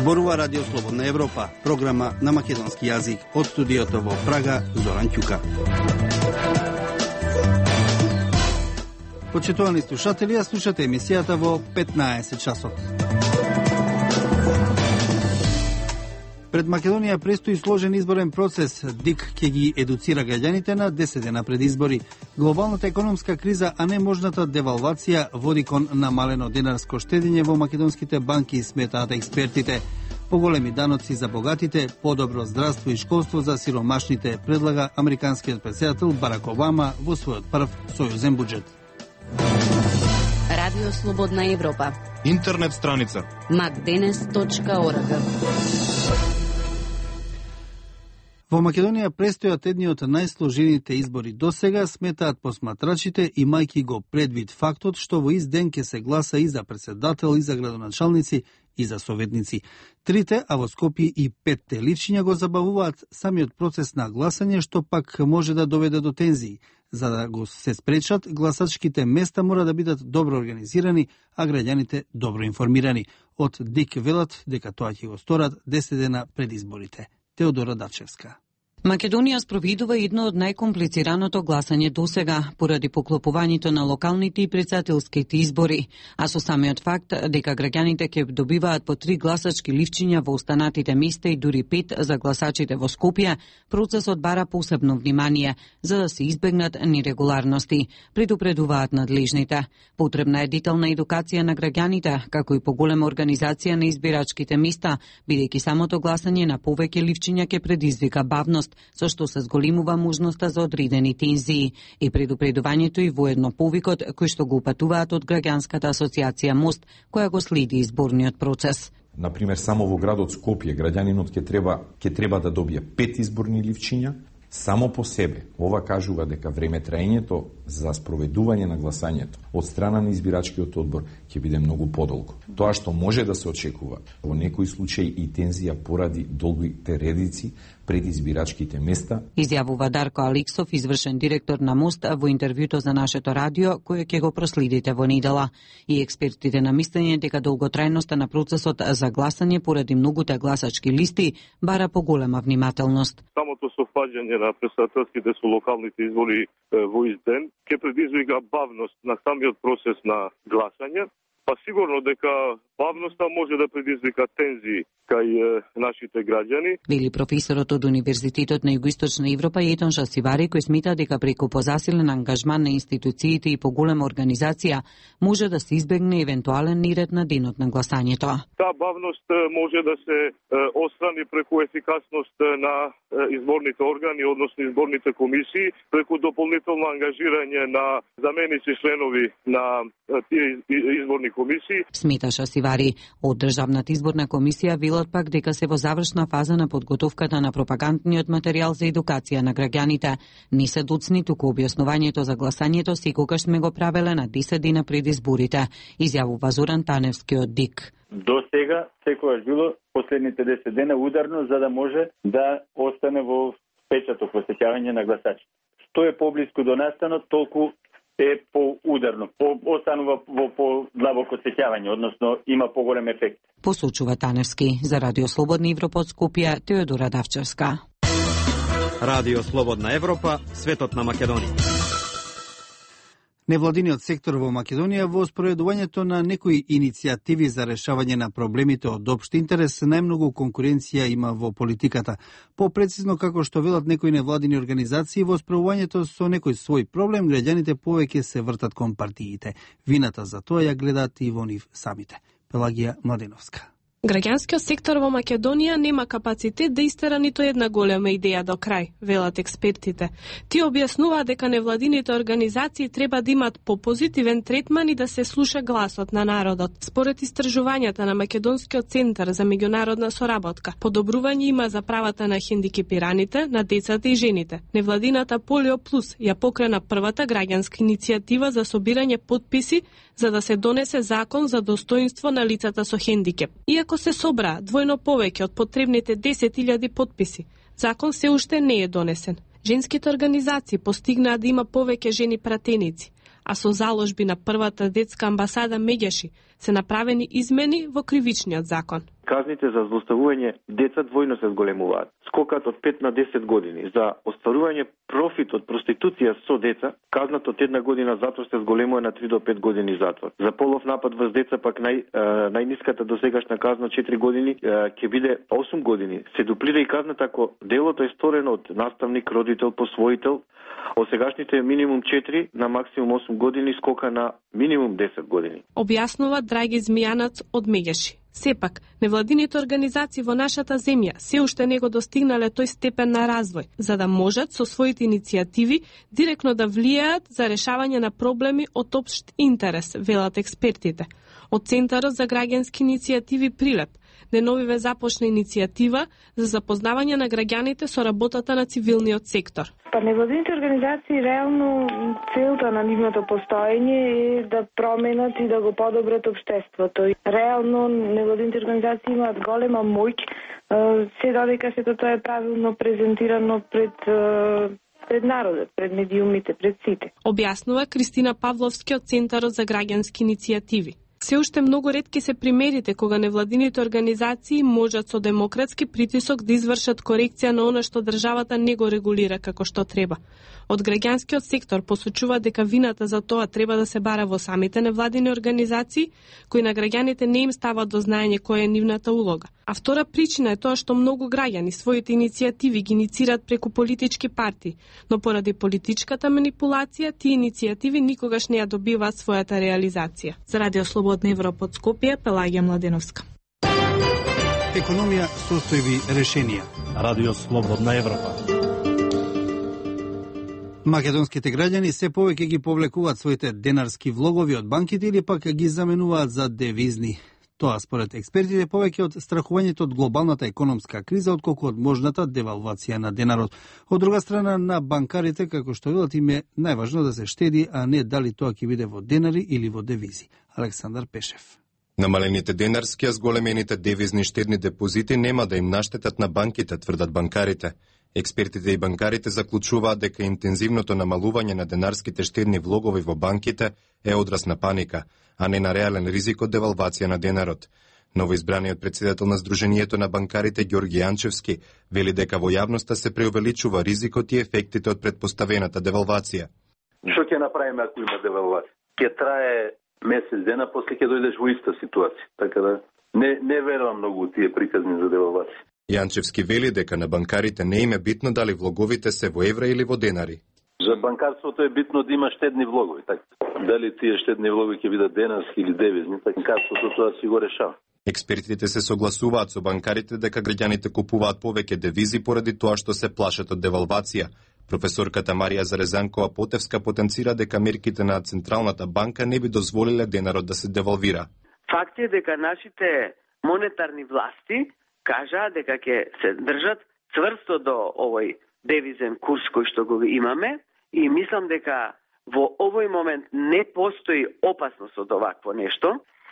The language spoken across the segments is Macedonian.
Зборува Радио Слободна Европа, програма на македонски јазик. Од студиото во Прага, Зоран Ќука. Почитувани слушатели, ја слушате емисијата во 15 часот. Пред Македонија престои сложен изборен процес. ДИК ќе ги едуцира граѓаните на 10 дена пред избори. Глобалната економска криза, а не можната девалвација води кон намалено денарско штедење во македонските банки, сметаат експертите. Поголеми даноци за богатите, подобро здравство и школство за сиромашните, предлага американскиот претседател Барак Обама во својот прв сојузен буџет. Радио Слободна Европа. Интернет страница macdenes.org. Во Македонија престојат едни од најсложените избори досега, сметаат посматрачите, имајќи го предвид фактот што во ист ден ќе се гласа и за претседател, и за градоначалници, и за советници. Трите, а во Скопје и 5 личиња го забавуваат самиот процес на гласање, што пак може да доведе до тензии. За да го се спречат, гласачките места мора да бидат добро организирани, а граѓаните добро информирани. Од ДИК велат дека тоа ќе го сторат 10 дена пред изборите. Теодора Дачевска. Македонија спроведува едно од најкомплицираното гласање досега поради поклопувањето на локалните и претседателските избори, а со самиот факт дека граѓаните ќе добиваат по 3 гласачки ливчиња во останатите места и дури 5 за гласачите во Скопје, процесот бара посебно внимание за да се избегнат нерегуларности, предупредуваат надлежните. Потребна е детална едукација на граѓаните, како и поголема организација на избирачките места, бидејќи самото гласање на повеќе ливчиња ќе предизвика бавност, со што се зголемува можноста за одредени тензии и предупредувањето и воедно повикот кој што го упатуваат од граѓанската асоциација Мост, која го следи изборниот процес. Например, само во градот Скопје граѓанинот ќе треба да добие 5 изборни ливчиња. Само по себе, ова кажува дека време траењето за спроведување на гласањето од страна на избирачкиот одбор ќе биде многу подолго. Тоа што може да се очекува во некои случаи и тензија поради долгите редици пред избирачките места. Изјавува Дарко Алексов, извршен директор на Мост, во интервјуто за нашето радио, кое ќе го проследите во недела. И експертите на мислење дека долготрајноста на процесот за гласање поради многуте гласачки листи бара поголема внимателност. Самото совпаѓање на претседателските со локалните избори во ист ден ќе предизвика бавност на самиот процес на гласање, па сигурно дека бавноста може да предизвика тензии кај нашите граѓани. Вели професорот од Универзитетот на Југоисточна Европа Етон Шасивари, кој смета дека преку позасилен ангажман на институциите и поголема организација може да се избегне евентуален неред на денот на гласањето. Таа бавност може да се отстрани преку ефикасност на изборните органи, односно изборните комисии, преку дополнително ангажирање на заменици членови на тие изборни комисии. Смета Шасивари. Од Државната изборна комисија велат пак дека се во завршна фаза на подготовката на пропагандниот материјал за едукација на граѓаните. Не се доцни туку објаснувањето за гласањето секогаш сме го правеле на 10 дена пред изборите, изјавува Зоран Таневски од ДИК. До сега секогаш било последните 10 дена ударно за да може да остане во печато посеќавање на гласачите. Што е поблиску до настанот, толку е поударно, останува во подлабоко сеќавање, односно има поголем ефект. Посочува Таневски. За Радио Слободна Европа од Скопје, Теодора Давчевска. Радио Слободна Европа, светот на Македонија. Невладиниот сектор во Македонија во спроведувањето на некои иницијативи за решавање на проблемите од општ интерес најмногу конкуренција има во политиката. Попрецизно како што велат некои невладини организации, во справувањето со некој свој проблем граѓаните повеќе се вртат кон партиите. Вината за тоа ја гледаат и во нив самите. Пелагија Младеновска. Граѓанскиот сектор во Македонија нема капацитет да истера ниту една голема идеја до крај, велат експертите. Тие објаснуваат дека невладините организации треба да имат попозитивен третман и да се слуша гласот на народот. Според истражувањата на Македонскиот центар за меѓународна соработка, подобрување има за правата на хендикепираните, на децата и жените. Невладината Полио Плюс ја покрена првата граѓанска иницијатива за собирање потписи за да се донесе закон за достоинство на лицата со хендикеп. Иако се собра двојно повеќе од потребните 10.000 потписи, закон се уште не е донесен. Женските организации постигнаа да има повеќе жени пратеници, а со заложби на првата детска амбасада Меѓаши се направени измени во кривичниот закон. Казните за злоставување деца двојно се зголемуваат. Скокат од 5 на 10 години. За остварување профит од проституција со деца, казната од 1 година затвор се зголемува на 3 до 5 години затвор. За полов напад врз деца пак најниската досегашна казна 4 години ќе биде 8 години. Се дуплира и казната ако делото е сторено од наставник, родител, посвоител, од сегашните минимум 4 на максимум 8 години скока на минимум 10 години. Објаснува Драги Змијанац од Мегеши. Сепак, невладините организации во нашата земја се уште не го достигнале тој степен на развој, за да можат со своите иницијативи директно да влијаат за решавање на проблеми од општ интерес, велат експертите. Од Центарот за граѓански иницијативи Прилеп деновиве започна иницијатива за запознавање на граѓаните со работата на цивилниот сектор. Невладините организации реално целта на нивното постоење е да променат и да го подобрат општеството. Реално невладините организации имаат голема моќ, се додека сето тоа е правилно презентирано пред народот, пред медиумите, пред сите. Објаснува Кристина Павловски од Центарот за граѓански иницијативи. Се уште многу ретки се примерите кога невладините организации можат со демократски притисок да извршат корекција на она што државата не го регулира како што треба. Од граѓанскиот сектор посочува дека вината за тоа треба да се бара во самите невладини организации, кои на граѓаните не им стават до знаење која е нивната улога. А втора причина е тоа што многу граѓани своите иницијативи ги иницираат преку политички партии, но поради политичката манипулација тие иницијативи никогаш не ја добиваат својата реализација. За Радио Слободна Европа од Скопје, Пелагија Младеновска. Економија, состојби, решенија. Радио Слободна Европа. Македонските граѓани се повеќе ги повлекуваат своите денарски влогови од банките или пак ги заменуваат за девизни. Тоа според експертите повеќе од страхувањето од глобалната економска криза отколку од можната девалвација на денарот. Од друга страна на банкарите, како што велат, им е најважно да се штеди, а не дали тоа ќе биде во денари или во девизи. Александар Пешев. Намалените денарски, а зголемените девизни штедни депозити нема да им наштетат на банките, тврдат банкарите. Експертите и банкарите заклучуваат дека интензивното намалување на денарските штедни влогови во банките е одраз на паника, а не на реален ризик од девалвација на денарот. Новоизбраниот председател на Сдруженијето на банкарите Ѓорги Јанчевски вели дека во јавноста се преувеличува ризикот и ефектите од предпоставената девалвација. Што ќе направиме ако има девалвација? Ќе трае месец дена, после ќе дојдеш во иста ситуација. Така да не верувам многу тие приказни за девалвација. Јанчевски вели дека на банкарите не им е битно дали влоговите се во евра или во денари. За банкарството е битно да има штедни влогови. Така. Дали тие штедни влогови ќе бидат денарски или девизни, така банкарството тоа си го решава. Експертите се согласуваат со банкарите дека граѓаните купуваат повеќе девизи поради тоа што се плашат од девалвација. Професорката Марија Зарезанкова Потевска потенцира дека мерките на Централната банка не би дозволиле денарот да се девалвира. Факт е дека нашите монетарни власти кажаа дека ќе се држат цврсто до овој девизен курс кој што го имаме и мислам дека во овој момент не постои опасност од овакво нешто.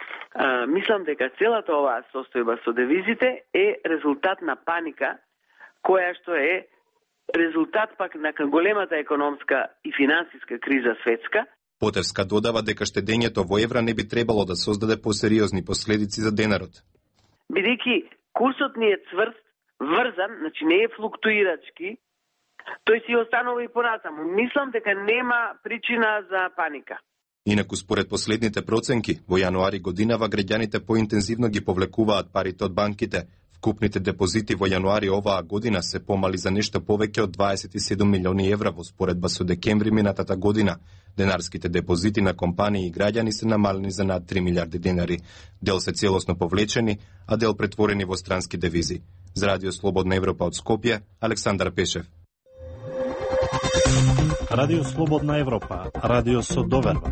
Мислам дека целата оваа состојба со девизите е резултат на паника, која што е резултат пак на големата економска и финансиска криза светска. Потевска додава дека штедењето во евра не би требало да создаде посериозни последици за денарот. Бидејќи курсот ни е цврст, врзан, значи не е флуктуирачки, тој си останува и понатаму. Мислам дека нема причина за паника. Инаку според последните проценки, во јануари годинава граѓаните поинтензивно ги повлекуваат парите од банките. Вкупните депозити во јануари оваа година се помали за нешто повеќе од 27 милиони евра во споредба со декември минатата година. Денарските депозити на компании и граѓани се намалени за над 3 милиарди денари. Дел се целосно повлечени, а дел претворени во странски девизи. За Радио Слободна Европа од Скопје, Александар Пешев. Радио Слободна Европа, радио со доверба.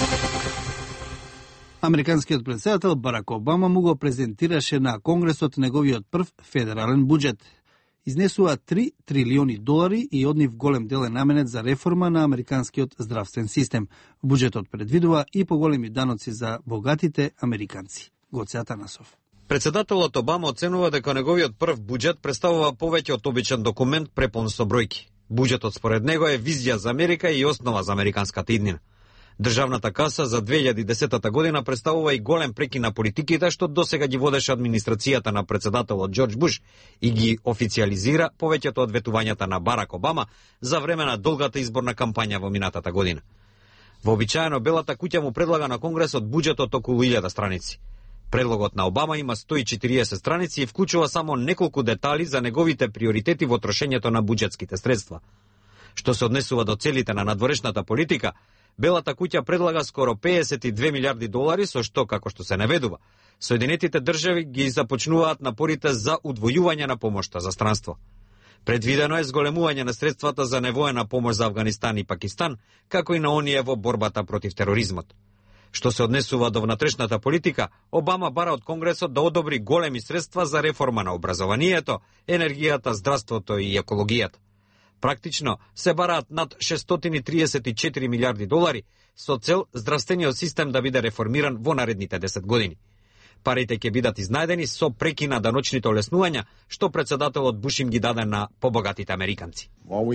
Американскиот претседател Барак Обама му го презентираше на Конгресот неговиот прв федерален буџет. Изнесува 3 трилиони долари и од нив голем дел е наменет за реформа на американскиот здравствен систем. Буџетот предвидува и поголеми даноци за богатите американци. Гоце Атанасов. Председателот Обама оценува дека неговиот прв буџет представува повеќе од обичен документ препон со бројки. Буџетот според него е визија за Америка и основа за американската иднина. Државната каса за 2010 година представува и голем прекин на политиките што досега ги водеше администрацијата на председателот Џорџ Буш и ги официализира повеќето од ветувањата на Барак Обама за време на долгата изборна кампања во минатата година. Вообичаено Белата куќа му предлага на Конгресот буџет од околу 1000 страници. Предлогот на Обама има 140 страници и вклучува само неколку детали за неговите приоритети во трошењето на буџетските средства. Што се однесува до целите на надворешната политика, Белата куќа предлага скоро 52 милиарди долари, со што, како што се наведува, Соединетите држави ги започнуваат напорите за удвојување на помошта за странство. Предвидено е зголемување на средствата за невоена помош за Афганистан и Пакистан, како и на оние во борбата против тероризмот. Што се однесува до внатрешната политика, Обама бара од Конгресот да одобри големи средства за реформа на образованието, енергијата, здравството и екологијата. Практично се бараат над 634 милиарди долари со цел здравствениот систем да биде реформиран во наредните 10 години. Парите ќе бидат изнајдени со прекина даночните олеснувања што председателот Буш им ги даде на побогатите американци.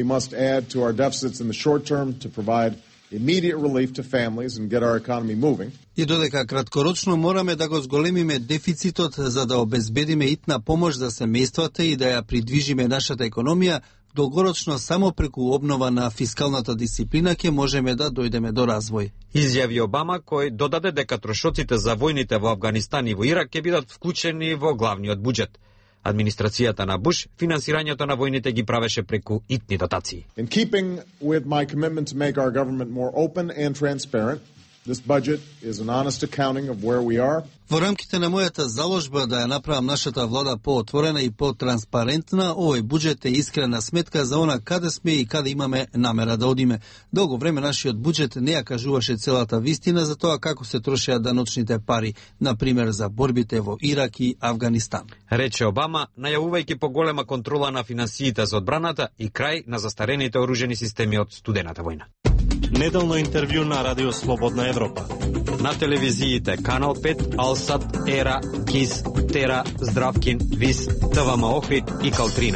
И додека краткорочно мораме да го зголемиме дефицитот за да обезбедиме итна помош за семејствата и да ја придвижиме нашата економија, долгорочно само преку обнова на фискалната дисциплина ќе можеме да дојдеме до развој. Изјави Обама, кој додаде дека трошоците за војните во Афганистан и во Ирак ќе бидат вклучени во главниот буџет. Администрацијата на Буш финансирањето на војните ги правеше преку итни дотации. In keeping with my commitment to make our government more open and transparent, this budget is an honest accounting of where we are. Во рамките на мојата заложба да ја направам нашата влада поотворена и потранспарентна, овој буџет е искрена сметка за она каде сме и каде имаме намера да одиме. Долго време нашиот буџет не ја кажуваше целата вистина за тоа како се трошеа даночните пари, на пример за борбите во Ирак и Афганистан. Рече Обама, најавувајќи поголема контрола на финансиите за одбраната и крај на застарените оружени системи од студената војна. Неделно интервју на Радио Слободна Европа. На телевизиите Канал 5, Алсат, Ера, КИС, Тера, Здравкин, ВИС, ТВМ Охрид и Калтрина.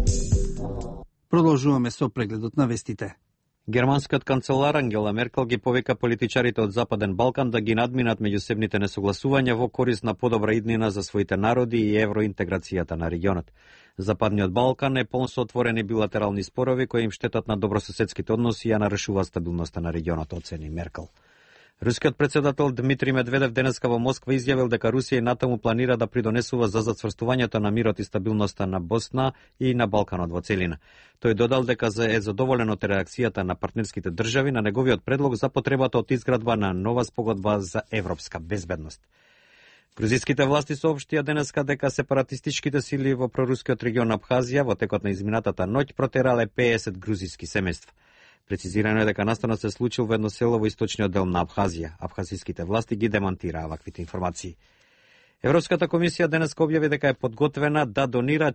Продолжуваме со прегледот на вестите. Германскиот канцелар Ангела Меркел ги повика политичарите од Западен Балкан да ги надминат меѓусебните несогласувања во корист на подобра иднина за своите народи и евроинтеграцијата на регионот. Западниот Балкан е полн со отворени билатерални спорови кои им штетат на добрососедските односи и ја нарушуваат стабилноста на регионот, оцени Меркел. Рускиот председател Дмитрий Медведев денеска во Москва изјавил дека Русија и НАТО му планира да придонесува за зацврстувањето на мирот и стабилноста на Босна и на Балканот во целина. Тој додал дека е задоволен од реакцијата на партнерските држави на неговиот предлог за потребата од изградба на нова спогодба за европска безбедност. Грузиските власти соопштија денеска дека сепаратистичките сили во прорускиот регион Абхазија во текот на изминатата ноќ протерале 50 грузиски семејства. Прецизирано е дека настанот се случил во едно село во источниот дел на Абхазија. Абхазиските власти ги демонтираа ваквите информации. Европската комисија денеска објави дека е подготвена да донира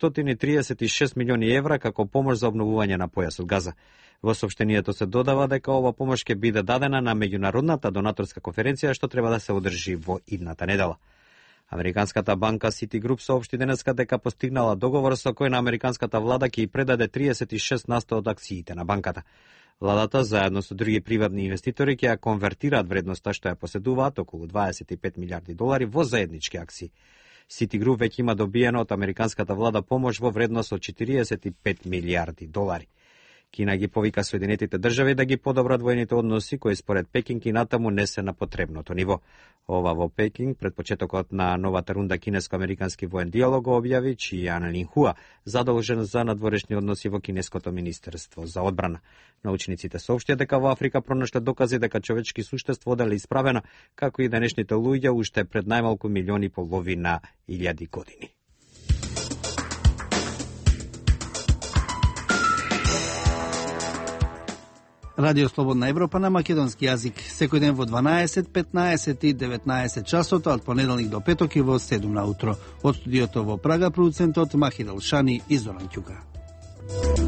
436 милиони евра како помош за обновување на појасот Газа. Во соопштението се додава дека ова помош ќе биде дадена на меѓународната донаторска конференција што треба да се одржи во идната недела. Американската банка Citigroup соопшти денеска дека постигнала договор со кој на американската влада ќе ја предаде 36% од акциите на банката. Владата заедно со други приватни инвеститори ќе ја конвертираат вредноста што ја поседуваат околу 25 милиарди долари во заеднички акции. Citigroup веќе има добиено од американската влада помош во вредност од 45 милиарди долари. Кина ги повика Соединетите држави да ги подобрат војните односи кои според Пекинг и натаму не се на потребното ниво. Ова во Пекинг пред почетокот на новата рунда кинеско-американски воен диалог го објави Чијан Линхуа, задолжен за надворешни односи во кинеското министерство за одбрана. Научниците соопштија дека во Африка пронашле докази дека човечки суштество оделе исправено, како и денешните луѓе уште пред најмалку милиони и половина илјади години. Радио Слободна Европа на македонски јазик. Секој ден во 12, 15 и 19 часот, од понеделник до петок и во 7 на утро. Од студиото во Прага, продуцентот Махир Алшани и Зоран Ќука.